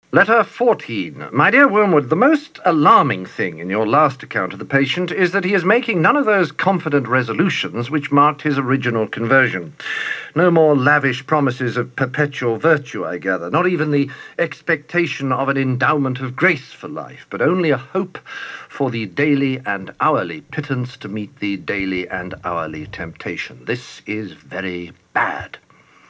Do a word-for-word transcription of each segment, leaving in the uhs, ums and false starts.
Letter fourteen. My dear Wormwood, the most alarming thing in your last account of the patient is that he is making none of those confident resolutions which marked his original conversion. No more lavish promises of perpetual virtue, I gather, not even the expectation of an endowment of grace for life, but only a hope for the daily and hourly pittance to meet the daily and hourly temptation. This is very bad.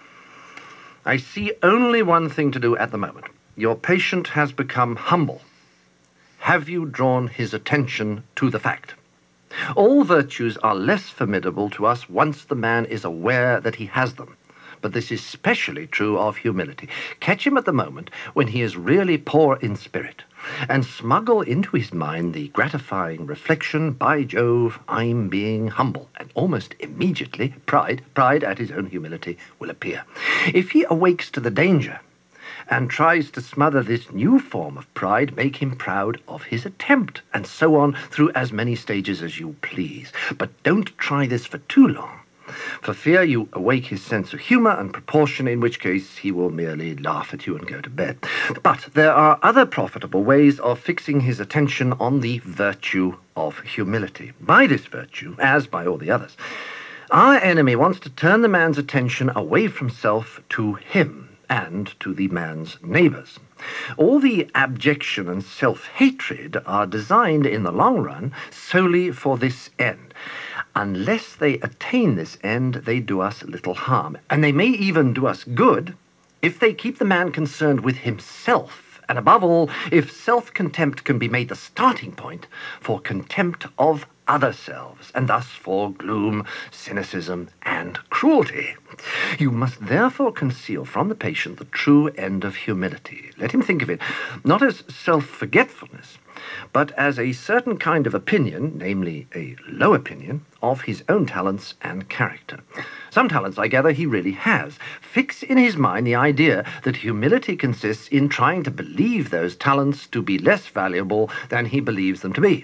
I see only one thing to do at the moment. Your patient has become humble. Have you drawn his attention to the fact? All virtues are less formidable to us once the man is aware that he has them. But this is especially true of humility. Catch him at the moment when he is really poor in spirit, and smuggle into his mind the gratifying reflection, by Jove, I'm being humble, and almost immediately pride, pride at his own humility, will appear. If he awakes to the danger, and tries to smother this new form of pride, make him proud of his attempt, and so on through as many stages as you please. But don't try this for too long, for fear you awake his sense of humour and proportion, in which case he will merely laugh at you and go to bed. But there are other profitable ways of fixing his attention on the virtue of humility. By this virtue, as by all the others, our enemy wants to turn the man's attention away from self to him, and to the man's neighbours. All the abjection and self-hatred are designed in the long run solely for this end. Unless they attain this end, they do us little harm, and they may even do us good if they keep the man concerned with himself, and above all, if self-contempt can be made the starting point for contempt of other selves, and thus for gloom, cynicism, and cruelty. You must therefore conceal from the patient the true end of humility. Let him think of it not as self-forgetfulness, but as a certain kind of opinion, namely a low opinion, of his own talents and character. Some talents, I gather, he really has. Fix in his mind the idea that humility consists in trying to believe those talents to be less valuable than he believes them to be.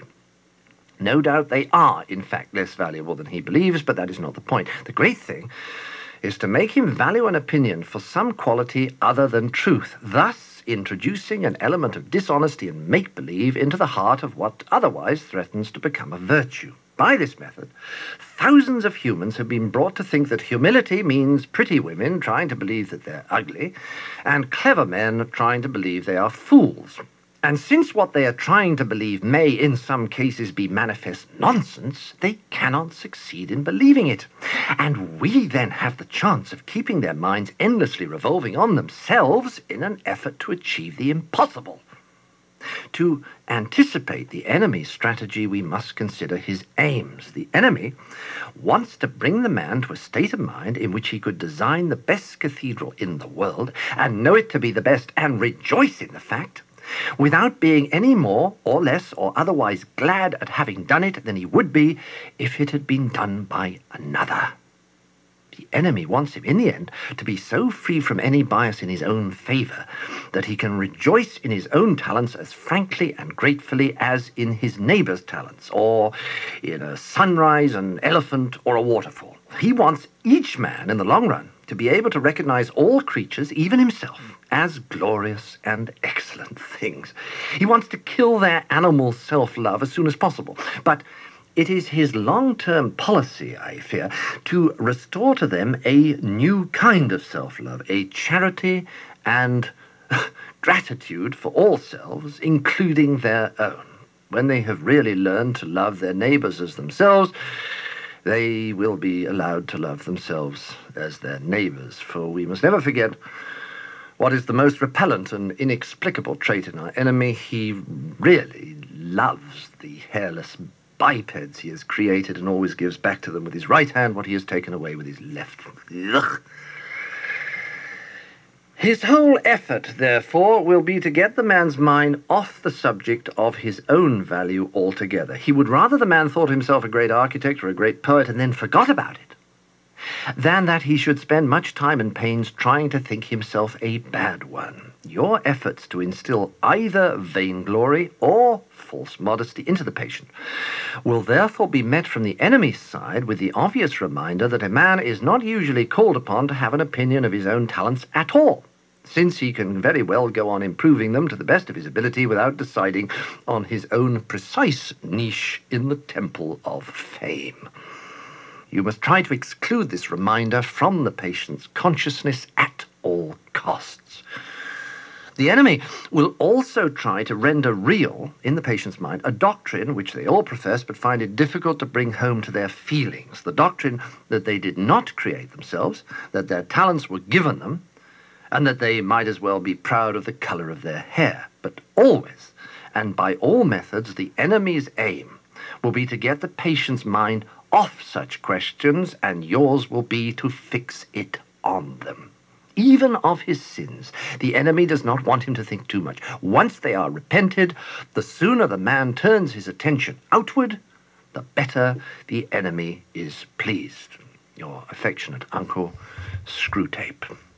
No doubt they are, in fact, less valuable than he believes, but that is not the point. The great thing is to make him value an opinion for some quality other than truth, thus introducing an element of dishonesty and make-believe into the heart of what otherwise threatens to become a virtue. By this method, thousands of humans have been brought to think that humility means pretty women trying to believe that they're ugly, and clever men trying to believe they are fools. And since what they are trying to believe may, in some cases, be manifest nonsense, they cannot succeed in believing it. And we then have the chance of keeping their minds endlessly revolving on themselves in an effort to achieve the impossible. To anticipate the enemy's strategy, we must consider his aims. The enemy wants to bring the man to a state of mind in which he could design the best cathedral in the world, and know it to be the best, and rejoice in the fact, without being any more or less or otherwise glad at having done it than he would be if it had been done by another. The enemy wants him, in the end, to be so free from any bias in his own favour that he can rejoice in his own talents as frankly and gratefully as in his neighbour's talents, or in a sunrise, an elephant, or a waterfall. He wants each man, in the long run, to be able to recognize all creatures, even himself, as glorious and excellent things. He wants to kill their animal self-love as soon as possible. But it is his long-term policy, I fear, to restore to them a new kind of self-love, a charity and gratitude for all selves, including their own. When they have really learned to love their neighbors as themselves, they will be allowed to love themselves as their neighbors, for we must never forget what is the most repellent and inexplicable trait in our enemy. He really loves the hairless bipeds he has created and always gives back to them with his right hand what he has taken away with his left. Ugh. His whole effort, therefore, will be to get the man's mind off the subject of his own value altogether. He would rather the man thought himself a great architect or a great poet and then forgot about it, than that he should spend much time and pains trying to think himself a bad one. Your efforts to instill either vainglory or false modesty into the patient will therefore be met from the enemy's side with the obvious reminder that a man is not usually called upon to have an opinion of his own talents at all. since he can very well go on improving them to the best of his ability without deciding on his own precise niche in the Temple of Fame. You must try to exclude this reminder from the patient's consciousness at all costs. The enemy will also try to render real, in the patient's mind, a doctrine which they all profess but find it difficult to bring home to their feelings. The doctrine that they did not create themselves, that their talents were given them, and that they might as well be proud of the color of their hair. But always, and by all methods, the enemy's aim will be to get the patient's mind off such questions, and yours will be to fix it on them. Even of his sins, the enemy does not want him to think too much. Once they are repented, the sooner the man turns his attention outward, the better the enemy is pleased. Your affectionate uncle, Screwtape.